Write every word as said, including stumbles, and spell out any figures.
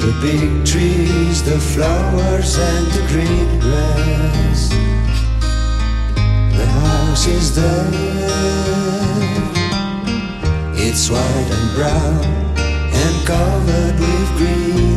The big trees, the flowers and the green grass. The house is there. It's white and brown and covered with green.